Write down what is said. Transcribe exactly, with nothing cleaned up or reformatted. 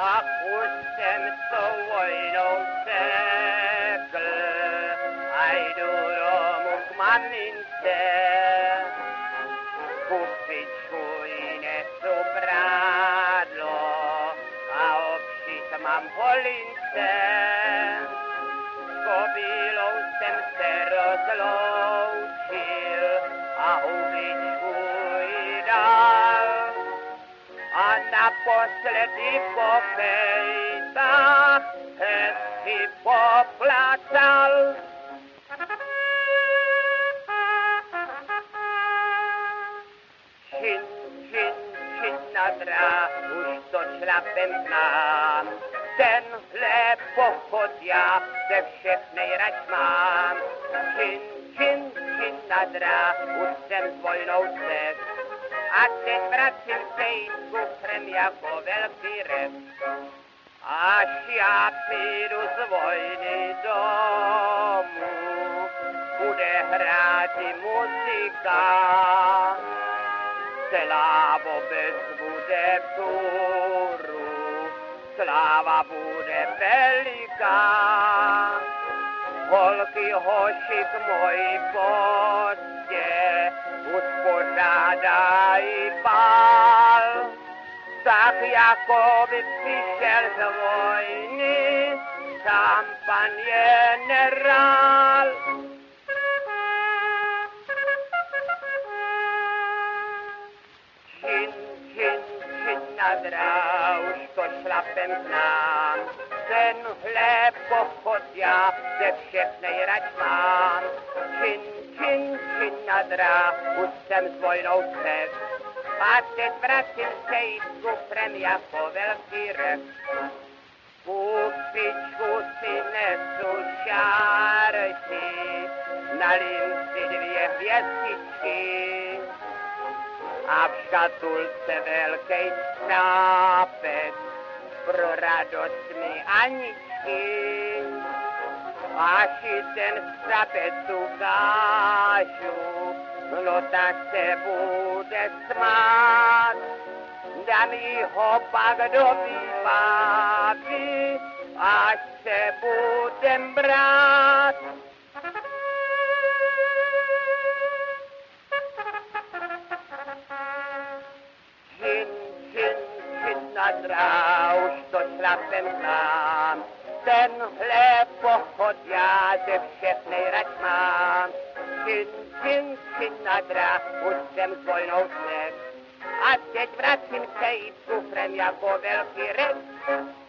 tak už jsem s tou vojnou sekl a jdu domů k mamince. Kupičku jí nesu prádlo a obšít mám holince. S kobylou jsem se rozloučil a hubičku jí dal. A naposledy po pejtách hezky poplacal. Čin, čin, čin na drá, už to šlapem znám. Tenhle pochod já ze všech nejrač mám. Čin, čin, čin na drá, už jsem s vojnou cest. A teď vracím se jít kufrem jako velký rep. Až já přijdu z vojny domů, bude hrát i muzika. Celá vůbec bude vzhůru, sláva bude veliká. Holky, hoši k mojí postě uspořádají bál. Tak jako by přišel z vojny sám pan generál. Čin, čin, čin na drá, už to šlapem znám. Tenhle pochod já ze všech nejrač mám. Čin, čin, čin na drá, už jsem s vojnou cest. A teď vracím se jít s kufrem jako velký rep. Kupičku si nesu šárky, nalím si dvě hvězdičky. A v škatulce velkej strápec pro radost mi Aničky. Až i ten strápec ukážu, no tak se bude smát. Dám jí ho pak do výbavy, až se budem brát. Čin, čin, čin na drá, už to šlapem znám. Tenhle pochod já ze všech nejrač mám. Čin, čin, čin na drá, už jsem s vojnou cest. A teď vracím se jít kufrem jako velký rep.